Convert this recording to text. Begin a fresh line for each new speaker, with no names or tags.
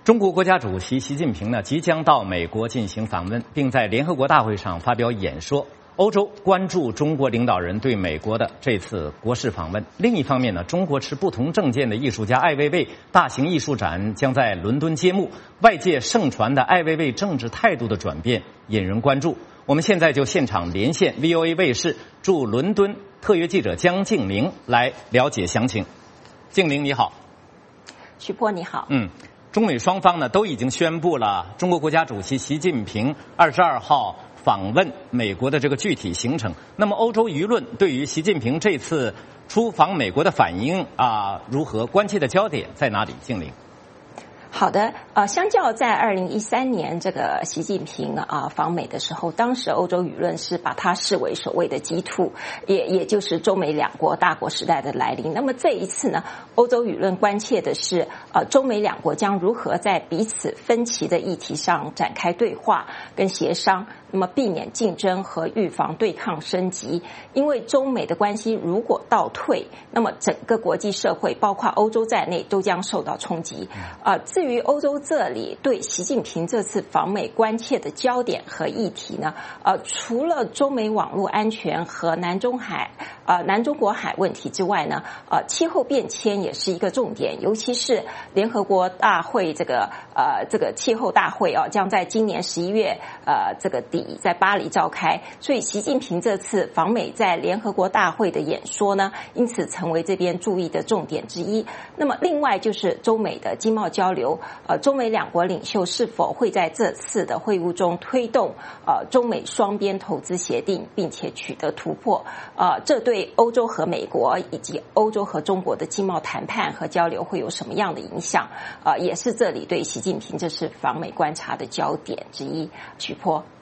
中国国家主席习近平呢即将到美国进行访问，并在联合国大会上发表演说。欧洲关注中国领导人对美国的这次国事访问。另一方面呢，中国持不同政见的艺术家艾未未大型艺术展将在伦敦揭幕，外界盛传的艾未未政治态度的转变引人关注。我们现在就现场连线 VOA 卫视驻伦敦特约记者江静玲来了解详情。静玲你好。
徐波你好。
中美双方呢都已经宣布了中国国家主席习近平22号访问美国的这个具体行程。那么欧洲舆论对于习近平这次出访美国的反应如何？关切的焦点在哪里？静玲。
好的，相较在2013年这个习近平访美的时候，当时欧洲舆论是把它视为所谓的G2，也就是中美两国大国时代的来临。那么这一次呢，欧洲舆论关切的是中美两国将如何在彼此分歧的议题上展开对话跟协商，那么避免竞争和预防对抗升级。因为中美的关系如果倒退，那么整个国际社会包括欧洲在内都将受到冲击。至于欧洲这里对习近平这次访美关切的焦点和议题呢，除了中美网络安全和南中国海问题之外呢，气候变迁也是一个重点，尤其是联合国大会这个气候大会将在今年11月这个底在巴黎召开，所以习近平这次访美在联合国大会的演说呢，因此成为这边注意的重点之一。那么另外就是中美的经贸交流，中美两国领袖是否会在这次的会晤中推动中美双边投资协定，并且取得突破？这对欧洲和美国以及欧洲和中国的经贸谈判和交流会有什么样的影响？也是这里对习近平这次访美观察的焦点之一。徐波。